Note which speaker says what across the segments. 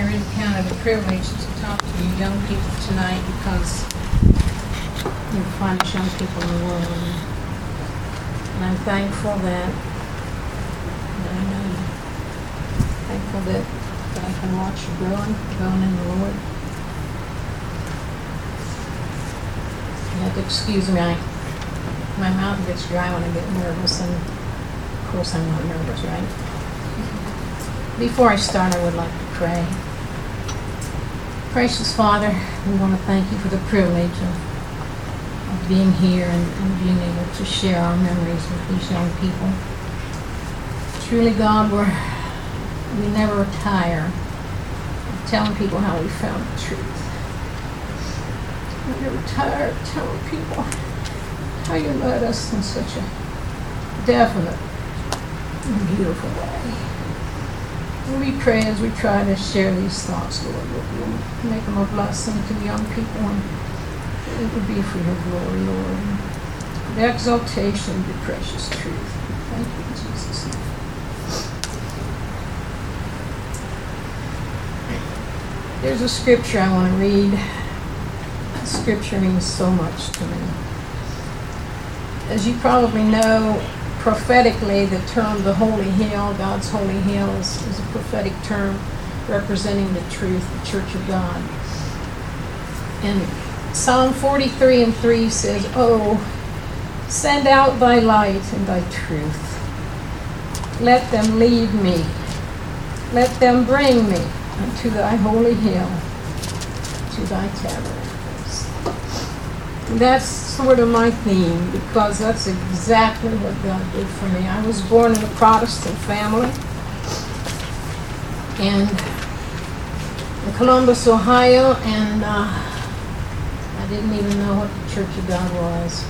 Speaker 1: really count it a privilege to talk to you young people tonight because you're the finest young people in the world. And I'm thankful that I know you. Thankful that I can watch you growing in the Lord. You have to excuse me, my mouth gets dry when I get nervous, and of course I'm not nervous, right? Before I start, I would like to pray. Gracious Father, we want to thank you for the privilege of being here and being able to share our memories with these young people. Truly, God, we never tire of telling people how we found the truth. We never tire of telling people how you led us in such a definite and beautiful way. We pray as we try to share these thoughts, Lord, that you'll make them a blessing to the young people, and it would be for your glory, Lord, and the exaltation of your precious truth. Thank you in Jesus' name. There's a scripture I want to read. Scripture means so much to me. As you probably know, prophetically, the term the Holy Hill, God's Holy Hill, is a prophetic term representing the truth, the Church of God. And Psalm 43:3 says, "Oh, send out thy light and thy truth. Let them lead me. Let them bring me unto thy holy hill, to thy tabernacles." That's sort of my theme, because that's exactly what God did for me. I was born in a Protestant family in Columbus, Ohio, and I didn't even know what the Church of God was.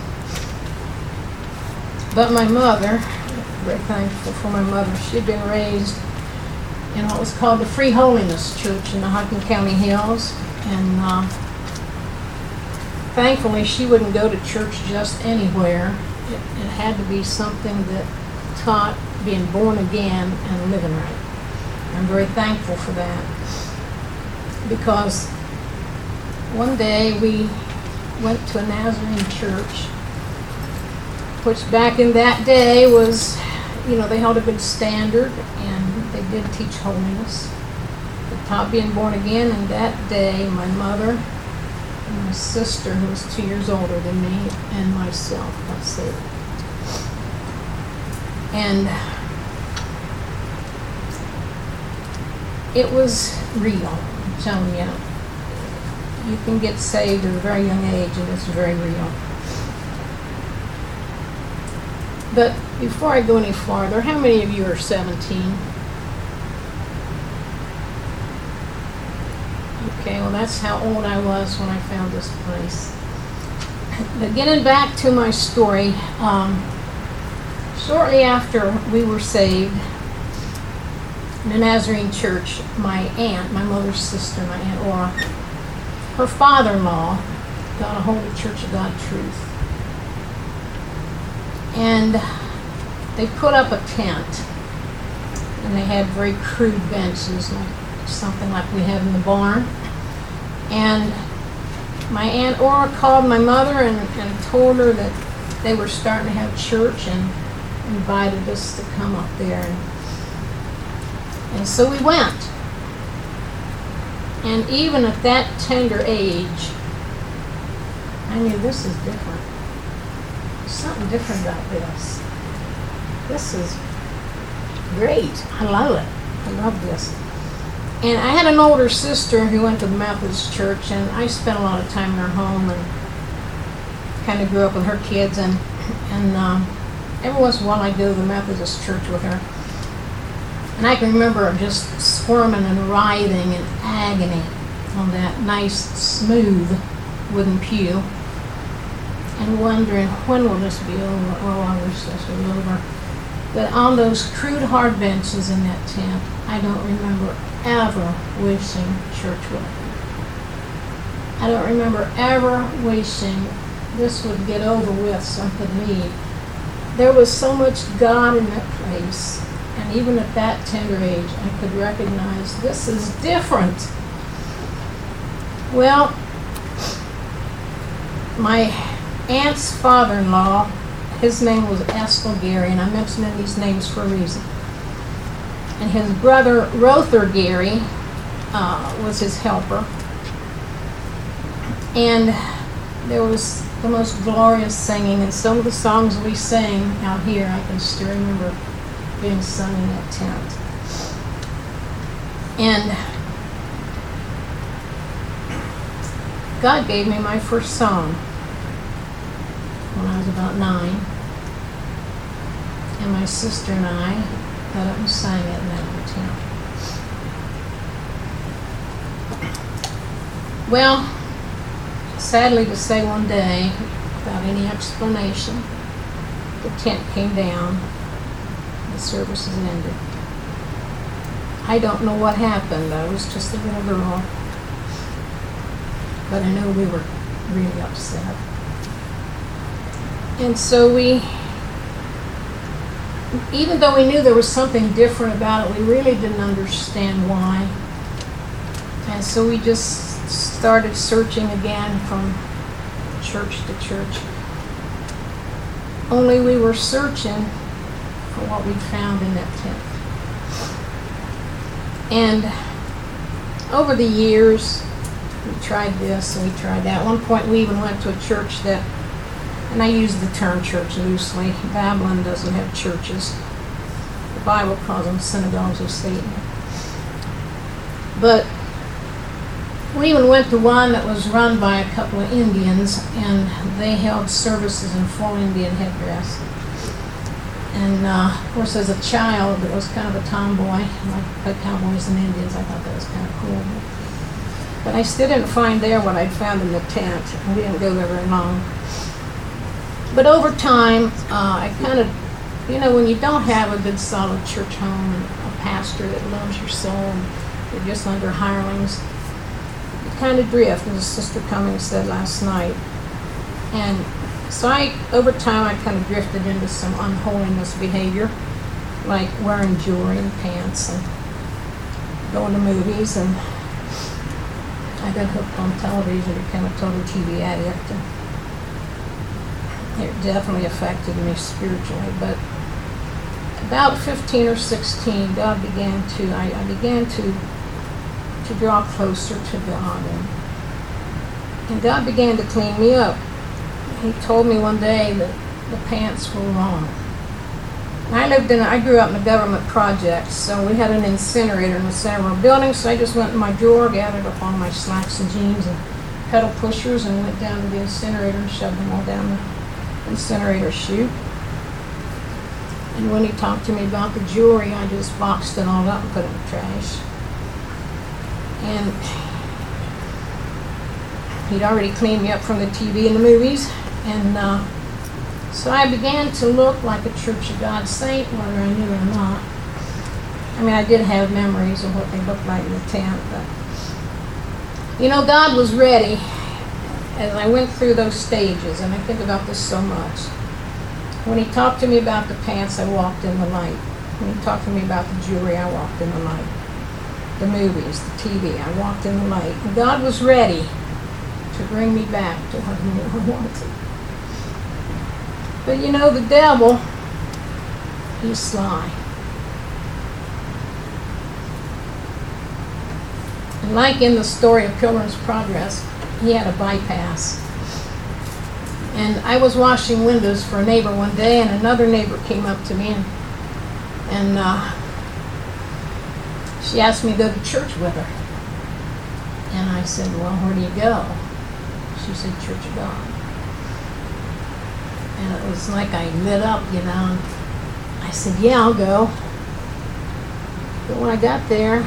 Speaker 1: But my mother, very thankful for my mother, she'd been raised in what was called the Free Holiness Church in the Hocking County Hills, and thankfully, she wouldn't go to church just anywhere. It had to be something that taught being born again and living right. I'm very thankful for that, because one day we went to a Nazarene church, which back in that day was, they held a good standard, and they did teach holiness. They taught being born again, and that day my mother, my sister, who was 2 years older than me, and myself got saved. And it was real, I'm telling you. You can get saved at a very young age, and it's very real. But before I go any farther, how many of you are 17? Okay, well, that's how old I was when I found this place. But getting back to my story, shortly after we were saved in the Nazarene church, my aunt, my mother's sister, my Aunt Aura, her father-in-law got a hold of Church of God Truth. And they put up a tent, and they had very crude benches, like something like we have in the barn. And my Aunt Aura called my mother and told her that they were starting to have church, and invited us to come up there. And so we went. And even at that tender age, I knew this is different. There's something different about this. This is great. I love it. I love this. And I had an older sister who went to the Methodist church, and I spent a lot of time in her home and kind of grew up with her kids. And every once in a while I'd go to the Methodist church with her. And I can remember just squirming and writhing in agony on that nice, smooth wooden pew, and wondering, when will this be over? Oh, I wish this was over. But on those crude hard benches in that tent, I don't remember ever wishing church would end. I don't remember ever wishing this would get over with so I could leave. There was so much God in that place, and even at that tender age, I could recognize this is different. Well, my aunt's father-in-law, his name was Estill Gary, and I'm mentioning these names for a reason. And his brother, Rother Gary, was his helper. And there was the most glorious singing, and some of the songs we sang out here, I can still remember being sung in that tent. And God gave me my first song when I was about 9. And my sister and I got up and sang it in that tent. Well, sadly to say, one day, without any explanation, the tent came down, the services ended. I don't know what happened. I was just a little girl. But I know we were really upset. And so even though we knew there was something different about it, we really didn't understand why. And so we just started searching again from church to church. Only we were searching for what we found in that tent. And over the years, we tried this and we tried that. At one point, we even went to a church that, and I use the term church loosely, Babylon doesn't have churches. The Bible calls them synagogues of Satan. But we even went to one that was run by a couple of Indians, and they held services in full Indian headdress. And of course, as a child, it was kind of a tomboy, like cowboys and Indians. I thought that was kind of cool. But I still didn't find there what I'd found in the tent. We didn't go there very long. But over time, I kind of, when you don't have a good solid church home and a pastor that loves your soul, and you're just under hirelings, you kind of drift, as Sister Cummings said last night. And so over time, I kind of drifted into some unholiness behavior, like wearing jewelry and pants and going to movies. And I got hooked on television, became a total TV addict. And it definitely affected me spiritually. But about 15 or 16, I began to draw closer to God. And God began to clean me up. He told me one day that the pants were wrong. I grew up in a government project, so we had an incinerator in the center of our building, so I just went in my drawer, gathered up all my slacks and jeans and pedal pushers, and went down to the incinerator and shoved them all down the incinerator chute. And when he talked to me about the jewelry, I just boxed it all up and put it in the trash. And he'd already cleaned me up from the TV and the movies, and so I began to look like a Church of God saint, whether I knew it or not. I mean, I did have memories of what they looked like in the tent, but God was ready as I went through those stages, and I think about this so much. When he talked to me about the pants, I walked in the light. When he talked to me about the jewelry, I walked in the light. The movies, the TV, I walked in the light. And God was ready to bring me back to what he knew I wanted. But the devil, he's sly. And like in the story of Pilgrim's Progress, he had a bypass. And I was washing windows for a neighbor one day, and another neighbor came up to me, and she asked me to go to church with her. And I said, well, where do you go? She said, Church of God. And it was like I lit up, and I said, yeah, I'll go. But when I got there,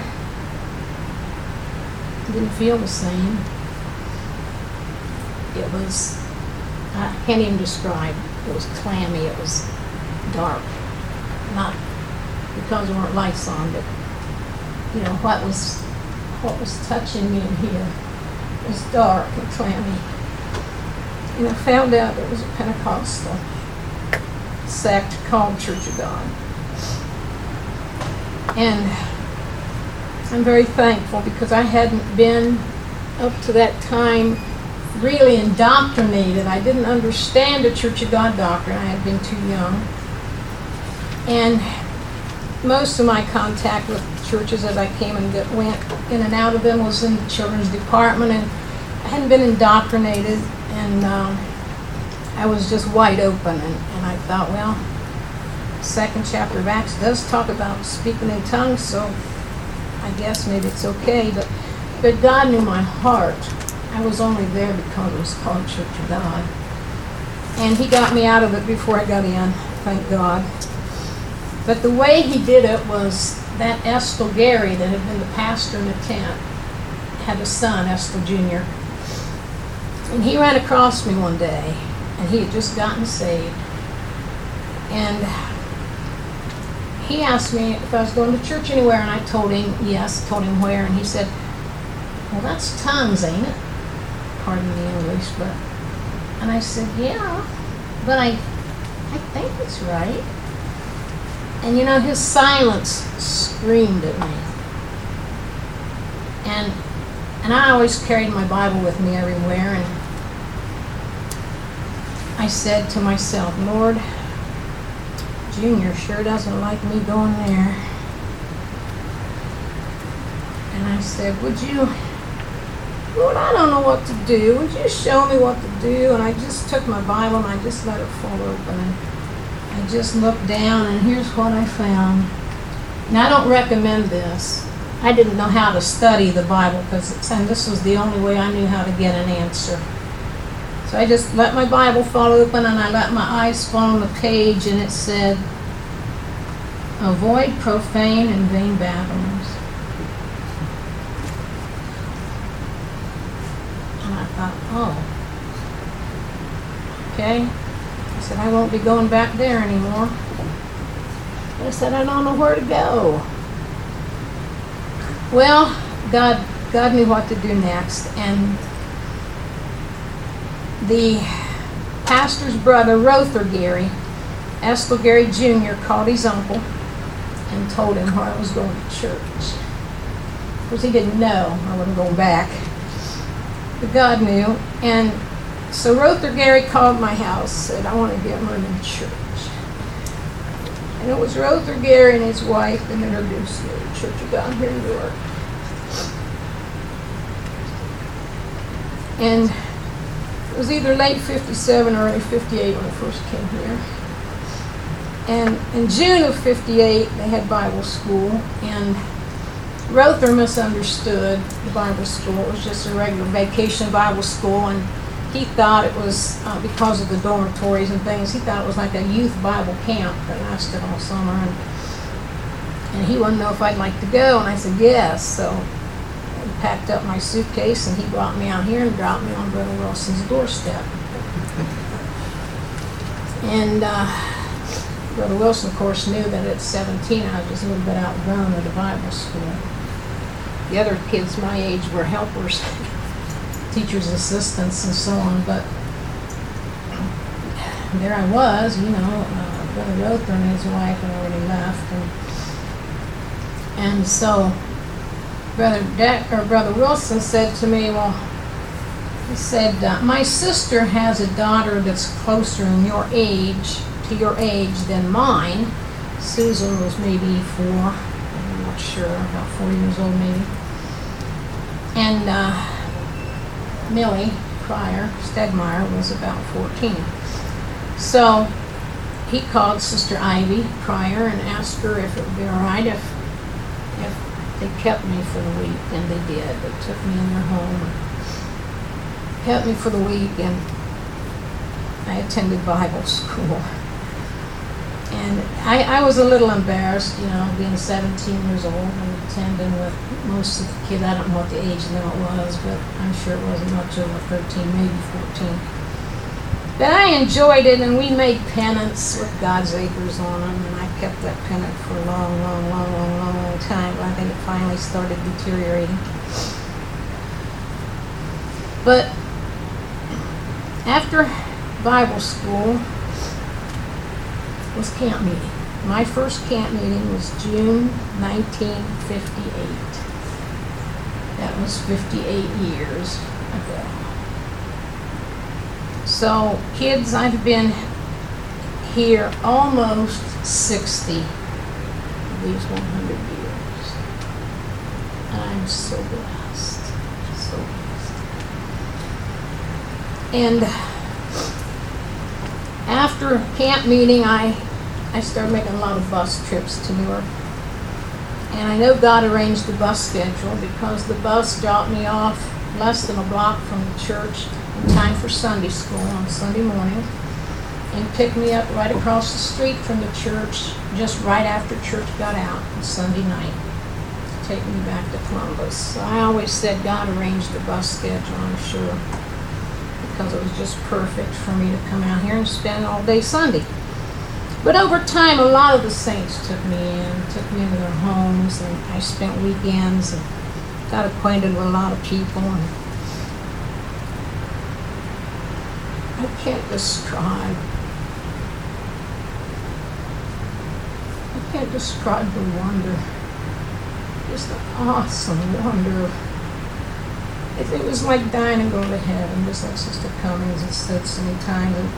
Speaker 1: it didn't feel the same. It was, I can't even describe. It was clammy, it was dark. Not because there weren't lights on, but what was touching me in here was dark and clammy. And I found out it was a Pentecostal sect called Church of God. And I'm very thankful because I hadn't been up to that time really indoctrinated. I didn't understand the Church of God doctrine. I had been too young. And most of my contact with churches as I came and went in and out of them was in the children's department, and I hadn't been indoctrinated, and I was just wide open, and I thought, well, second chapter of Acts does talk about speaking in tongues, so I guess maybe it's okay, but God knew my heart. I was only there because it was called Church of God. And he got me out of it before I got in, thank God. But the way he did it was that Estel Gary, that had been the pastor in the tent, had a son, Estel Jr. And he ran across me one day, and he had just gotten saved. And he asked me if I was going to church anywhere, and I told him yes, told him where, and he said, well, that's tongues, ain't it? Pardon the English, but... And I said, yeah, but I think it's right. And you know, his silence screamed at me. And I always carried my Bible with me everywhere, and I said to myself, Lord, Junior sure doesn't like me going there. And I said, would you, Lord, I don't know what to do. Would you show me what to do? And I just took my Bible and I just let it fall open. And I just looked down, and here's what I found. Now, I don't recommend this. I didn't know how to study the Bible, and this was the only way I knew how to get an answer. So I just let my Bible fall open, and I let my eyes fall on the page, and it said, avoid profane and vain babblings. And I thought, oh, okay. I said, I won't be going back there anymore. I said, I don't know where to go. Well, God knew what to do next, and the pastor's brother, Rother Gary, Estel Gary Jr., called his uncle and told him where I was going to church. Of course, he didn't know I wasn't going back, but God knew. And so Rother Gary called my house, said, I want to get Merlin in church. And it was Rother Gary and his wife that introduced me to the Church of God here in York. And it was either late 57 or early 58 when I first came here. And in June of 58, they had Bible school, and Rother misunderstood the Bible school. It was just a regular vacation Bible school, and he thought it was, because of the dormitories and things, he thought it was like a youth Bible camp that lasted all summer, and he wanted to know if I'd like to go, and I said yes. So I packed up my suitcase, and he brought me out here and dropped me on Brother Wilson's doorstep. And Brother Wilson, of course, knew that at 17 I was just a little bit outgrown at the Bible school. The other kids my age were helpers, teachers' assistants, and so on, but there I was, you know, Brother Rother and his wife had already left, and so Brother Wilson said to me, well, he said, my sister has a daughter that's closer in your age, to your age than mine. Susan was maybe 4, I'm not sure, about 4 years old maybe. And Millie Pryor, Stedmeyer, was about 14. So he called Sister Ivy Pryor and asked her if it would be all right if they kept me for the week, and they did. They took me in their home and kept me for the week, and I attended Bible school. And I was a little embarrassed, you know, being 17 years old and attending with most of the kids. I don't know what the age limit was, but I'm sure it wasn't much over 13, maybe 14. But I enjoyed it, and we made pennants with God's acres on them, and I kept that pennant for a long time, but I think it finally started deteriorating. But after Bible school was camp meeting. My first camp meeting was June 1958. That was 58 years ago. So, kids, I've been here almost 60 of these 100 years. I'm so blessed. So blessed. And after camp meeting, I started making a lot of bus trips to Newark. And I know God arranged the bus schedule because the bus dropped me off less than a block from the church in time for Sunday school on Sunday morning and picked me up right across the street from the church just right after church got out on Sunday night to take me back to Columbus. So I always said God arranged the bus schedule, I'm sure, because it was just perfect for me to come out here and spend all day Sunday. But over time, a lot of the saints took me into their homes, and I spent weekends and got acquainted with a lot of people. And I can't describe the wonder, just the awesome wonder. It was like dying and going to heaven, just like Sister Cummings has said so many times. And,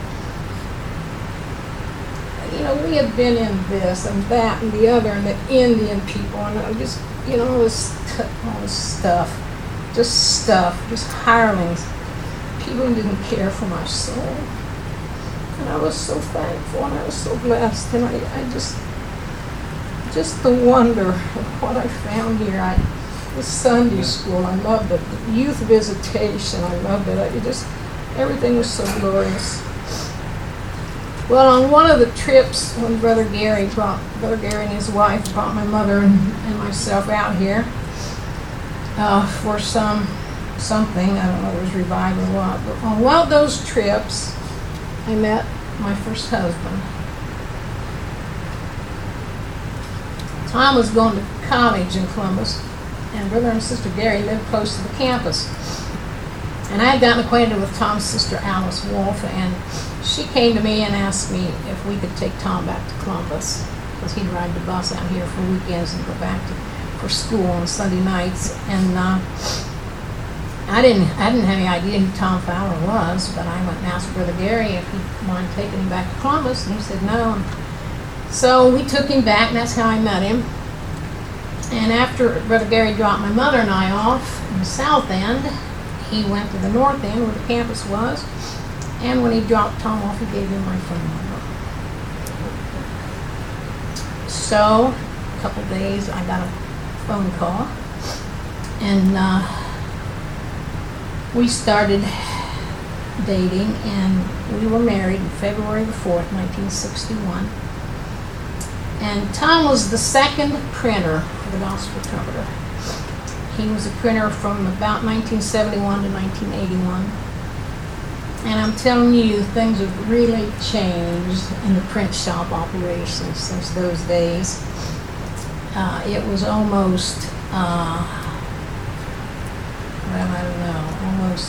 Speaker 1: you know, we had been in this and that and the other and the Indian people and just, you know, all this stuff, just hirelings, people who didn't care for my soul. And I was so thankful and I was so blessed, and I just the wonder of what I found here. The Sunday school, I loved it. The youth visitation, I loved it. Everything was so glorious. Well, on one of the trips, when Brother Gary and his wife brought my mother and myself out here for something, I don't know if it was revival or what, but on one of those trips, I met my first husband. Tom was going to college in Columbus, and Brother and Sister Gary lived close to the campus. And I had gotten acquainted with Tom's sister, Alice Wolf, and she came to me and asked me if we could take Tom back to Columbus, because he'd ride the bus out here for weekends and go back for school on Sunday nights. And I didn't have any idea who Tom Fowler was, but I went and asked Brother Gary if he'd mind taking him back to Columbus, and he said no. So we took him back, and that's how I met him. And after Brother Gary dropped my mother and I off in the south end, he went to the north end where the campus was. And when he dropped Tom off, he gave him my phone number. So, a couple days, I got a phone call. And we started dating, and we were married on February the 4th, 1961. And Tom was the second printer for the Gospel Trumpeter. He was a printer from about 1971 to 1981. And I'm telling you, things have really changed in the print shop operations since those days. It was almost, almost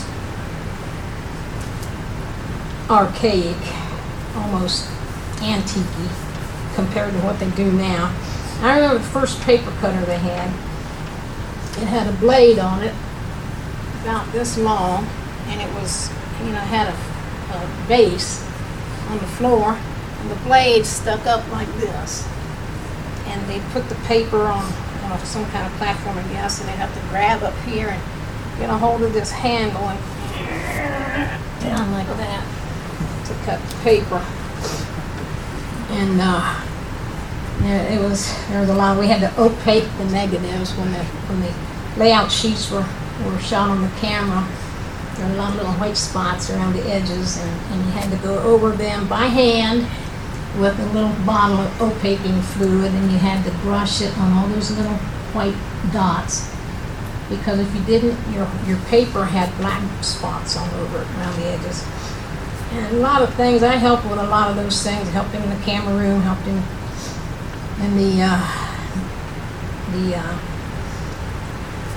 Speaker 1: archaic, almost antique compared to what they do now. I remember the first paper cutter they had. It had a blade on it about this long, and it was, had a base on the floor, and the blade stuck up like this. And they put the paper on some kind of platform, I guess, and they'd have to grab up here and get a hold of this handle and down like that to cut the paper. And there was a lot. We had to opaque the negatives when the layout sheets were shot on the camera. There were a lot of little white spots around the edges, and you had to go over them by hand with a little bottle of opaquing fluid, and you had to brush it on all those little white dots, because if you didn't, your paper had black spots all over it around the edges. And a lot of things, I helped with a lot of those things, helped him in the camera room, helped him in the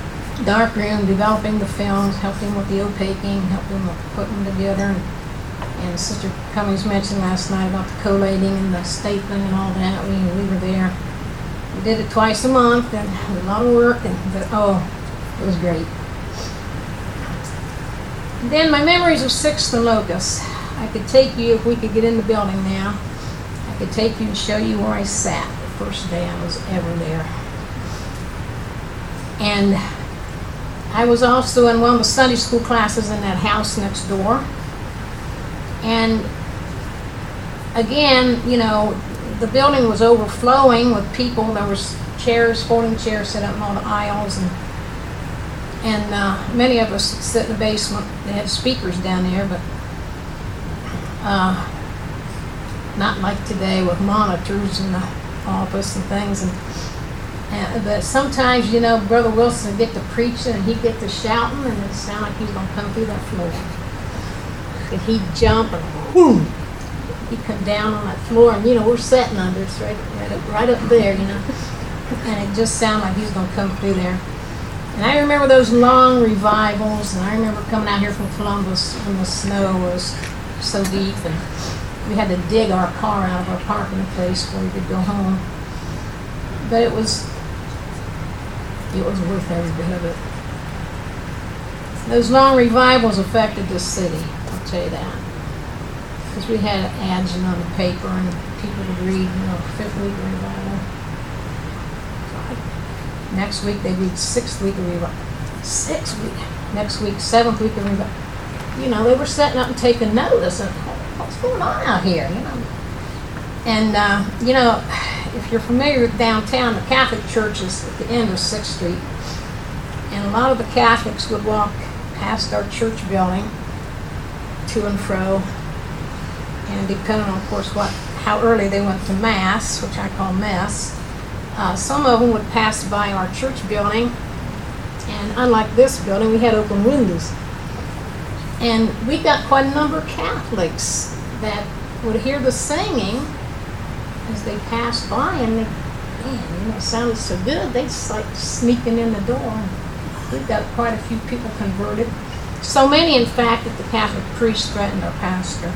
Speaker 1: dark room, developing the films, helped him with the opaquing, helped him with putting them together. And Sister Cummings mentioned last night about the collating and the stapling and all that. We were there. We did it twice a month, and it was a lot of work, it was great. Then my memories of Sixth and Locust. I could take you, if we could get in the building now, I could take you and show you where I sat the first day I was ever there. And I was also in one of the Sunday school classes in that house next door. And again, the building was overflowing with people. There was chairs, folding chairs set up in all the aisles, and many of us sit in the basement. They had speakers down there, but not like today with monitors in the office and things. But sometimes, Brother Wilson would get to preaching and he'd get to shouting, and it sounded like he was going to come through that floor. And he'd jump and whoom, he'd come down on that floor, and we're sitting under, it's right up there, and it just sounded like he was going to come through there. And I remember those long revivals, and I remember coming out here from Columbus when the snow was so deep, and we had to dig our car out of our parking place before we could go home. But it was worth every bit of it. Those long revivals affected this city, I'll tell you that. Because we had ads on the paper, and people would read, fifth week of revival. Next week they read sixth week of revival. Next week, seventh week of revival. They were setting up and taking notice of what's going on out here, And, if you're familiar with downtown, the Catholic Church is at the end of 6th Street. And a lot of the Catholics would walk past our church building to and fro. And depending on, of course, how early they went to Mass, which I call mess, some of them would pass by our church building. And unlike this building, we had open windows. And we got quite a number of Catholics that would hear the singing as they passed by, and it sounded so good, they'd like sneaking in the door. We've got quite a few people converted. So many, in fact, that the Catholic priest threatened our pastor.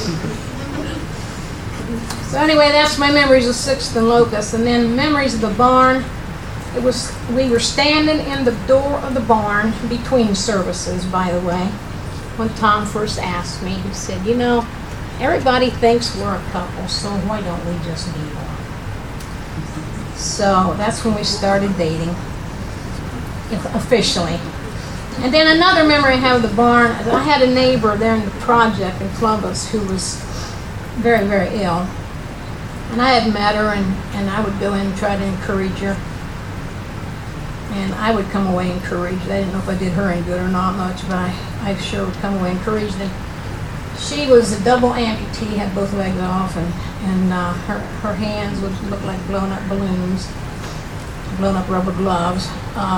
Speaker 1: So anyway, that's my memories of Sixth and Locust. And then memories of the barn. We were standing in the door of the barn between services, by the way, when Tom first asked me. He said, everybody thinks we're a couple, so why don't we just be one? So that's when we started dating, officially. And then another memory I have of the barn, I had a neighbor there in the project in Columbus who was very, very ill. And I had met her, and I would go in and try to encourage her. And I would come away encouraged. I didn't know if I did her any good or not much, but I sure would come away encouraged. And she was a double amputee, had both legs off, and her hands would look like blown up balloons, blown up rubber gloves.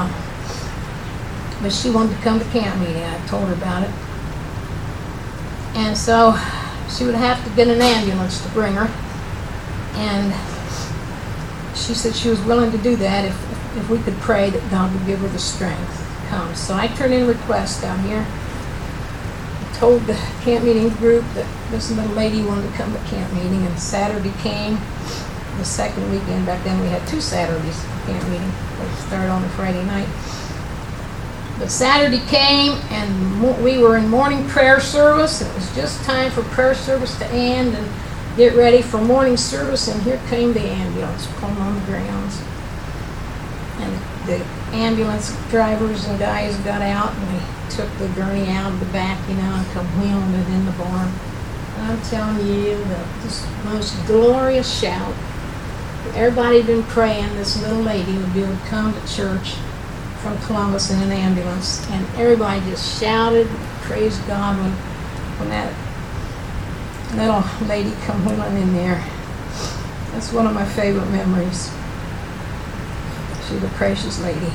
Speaker 1: But she wanted to come to camp meeting. I told her about it. And so she would have to get an ambulance to bring her. And she said she was willing to do that if we could pray that God would give her the strength to come. So I turned in a request down here. Told the camp meeting group that this little lady wanted to come to camp meeting, and Saturday came, the second weekend. Back then we had 2 Saturdays for camp meeting. We started on a Friday night. But Saturday came, and we were in morning prayer service. It was just time for prayer service to end and get ready for morning service, and here came the ambulance pulling on the grounds. And the ambulance drivers and guys got out, and they took the gurney out of the back, and come wheeling it in the barn. And I'm telling you, the most glorious shout. Everybody had been praying this little lady would be able to come to church from Columbus in an ambulance, and everybody just shouted, praised God when that little lady come wheeling in there. That's one of my favorite memories. She was a precious lady.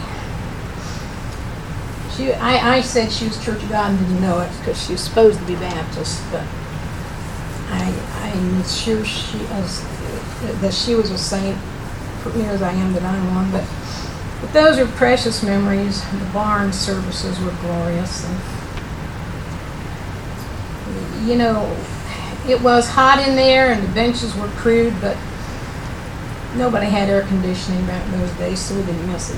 Speaker 1: I said she was Church of God and didn't know it because she was supposed to be Baptist, but I'm sure that she was a saint, for near as I am that I'm one. But those are precious memories. The barn services were glorious. And, It was hot in there and the benches were crude, but nobody had air conditioning back in those days, so we didn't miss it.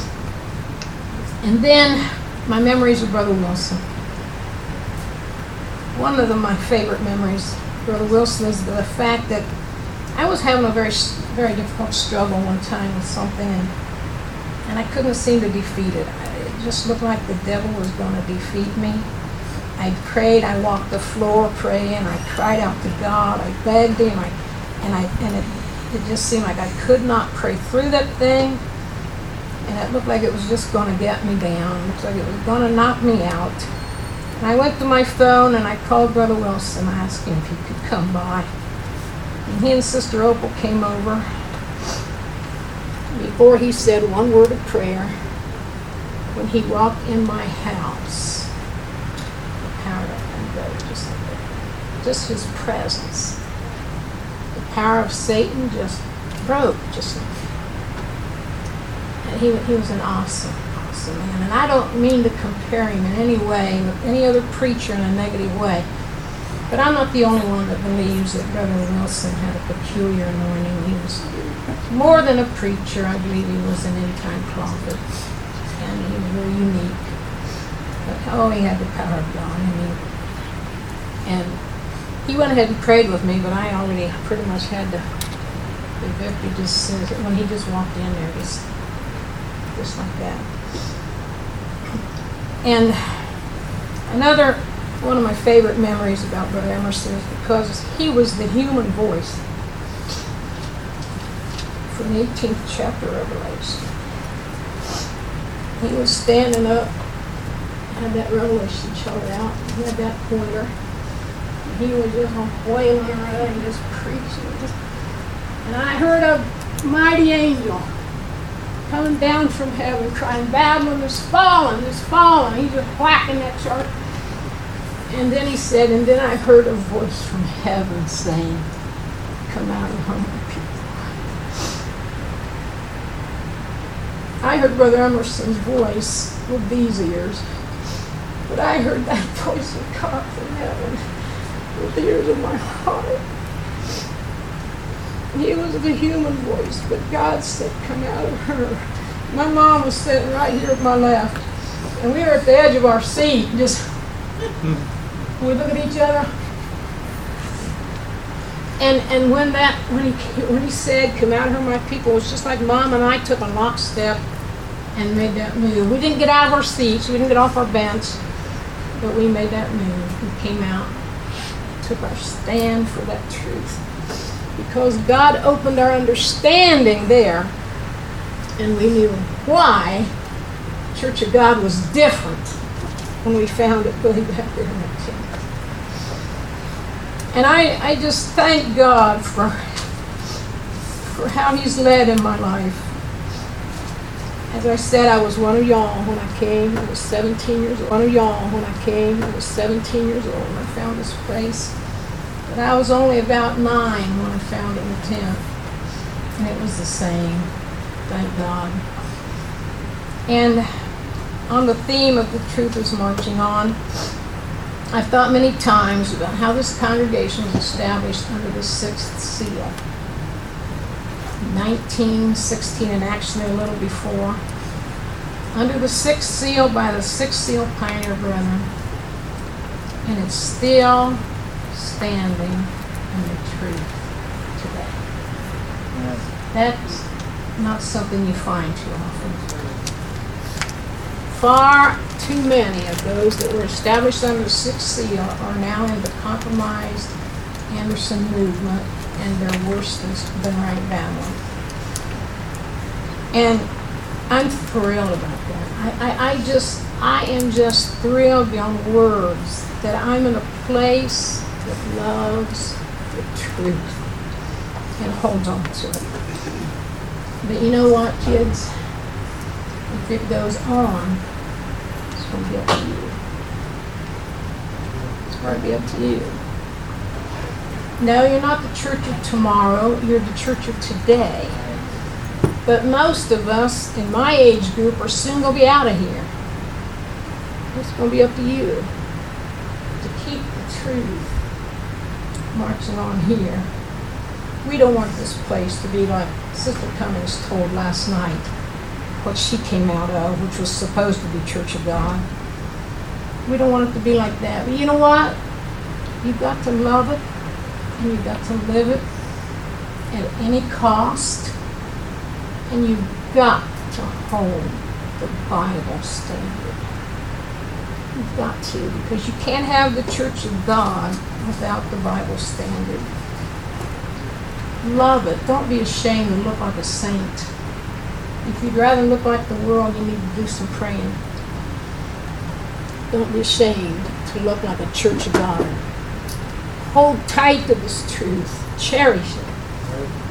Speaker 1: And then my memories of Brother Wilson. One of my favorite memories of Brother Wilson is the fact that I was having a very difficult struggle one time with something, and I couldn't seem to defeat it. It just looked like the devil was going to defeat me. I prayed, I walked the floor praying, I cried out to God, I begged Him, and it just seemed like I could not pray through that thing, and it looked like it was just going to get me down. It looked like it was going to knock me out. And I went to my phone and I called Brother Wilson. I asked him if he could come by. And he and Sister Opal came over. Before he said one word of prayer, when he walked in my house, the power of him go just like that. Just his presence. The power of Satan just broke just like that. And he was an awesome man. And I don't mean to compare him in any way with any other preacher in a negative way. But I'm not the only one that believes that Brother Wilson had a peculiar anointing. He was more than a preacher. I believe he was an end-time prophet. And he was very unique. But, he had the power of God. And he went ahead and prayed with me, but I already pretty much had the victory just when he just walked in there, just like that. And another one of my favorite memories about Brother Emerson is because he was the human voice from the 18th chapter of Revelation. He was standing up, had that revelation chart out, he had that pointer, and he was just wailing around and just preaching. And I heard a mighty angel coming down from heaven crying, "Babylon is fallen, is fallen." He's just whacking that chart. And then he said, and then I heard a voice from heaven saying, "Come out of home, my people." I heard Brother Emerson's voice with these ears, but I heard that voice of God from heaven with the ears of my heart. He was the human voice, but God said, "Come out of her." My mom was sitting right here at my left, and we were at the edge of our seat, just we look at each other. And when he said, "Come out of her, my people," it was just like Mom and I took a lockstep and made that move. We didn't get out of our seats, we didn't get off our bench, but we made that move. We came out, took our stand for that truth. Because God opened our understanding there, and we knew why Church of God was different when we found it way back there in that tent. And I just thank God for how He's led in my life. As I said, I was one of y'all when I came. I was 17 years old. One of y'all when I came. I was 17 years old when I found this place. But I was only about 9 when I found it in the tent. And it was the same. Thank God. And on the theme of the truth is marching on, I've thought many times about how this congregation was established under the 6th seal. 1916, and actually a little before. Under the 6th seal by the 6th seal Pioneer Brethren. And it's still standing in the truth today. That's not something you find too often. Far too many of those that were established under the 6th seal are now in the compromised Anderson movement, and they're worse than right Babylon. And I'm thrilled about that. I am just thrilled beyond words that I'm in a place that loves the truth and holds on to it. But you know what, kids? If it goes on, it's going to be up to you. It's going to be up to you. No, you're not the church of tomorrow. You're the church of today. But most of us in my age group are soon going to be out of here. It's going to be up to you to keep the truth marching on here. We don't want this place to be like Sister Cummings told last night, what she came out of, which was supposed to be Church of God. We don't want it to be like that. But you know what? You've got to love it, and you've got to live it at any cost, and you've got to hold the Bible standard. You've got to, because you can't have the Church of God without the Bible standard. Love it. Don't be ashamed to look like a saint. If you'd rather look like the world, you need to do some praying. Don't be ashamed to look like a Church of God. Hold tight to this truth. Cherish it.